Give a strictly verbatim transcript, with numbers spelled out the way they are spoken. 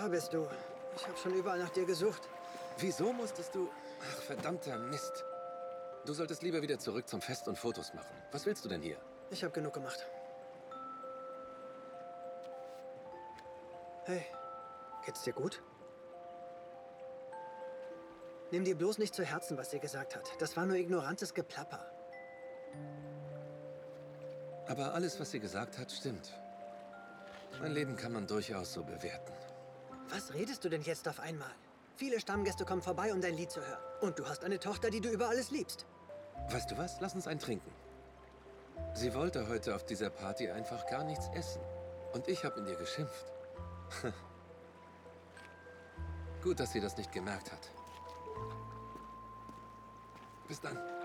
Da bist du. Ich habe schon überall nach dir gesucht. Wieso musstest du... Ach, verdammter Mist. Du solltest lieber wieder zurück zum Fest und Fotos machen. Was willst du denn hier? Ich habe genug gemacht. Hey, geht's dir gut? Nimm dir bloß nicht zu Herzen, was sie gesagt hat. Das war nur ignorantes Geplapper. Aber alles, was sie gesagt hat, stimmt. Mein Leben kann man durchaus so bewerten. Was redest du denn jetzt auf einmal? Viele Stammgäste kommen vorbei, um dein Lied zu hören. Und du hast eine Tochter, die du über alles liebst. Weißt du was? Lass uns einen trinken. Sie wollte heute auf dieser Party einfach gar nichts essen. Und ich habe in ihr geschimpft. Gut, dass sie das nicht gemerkt hat. Bis dann.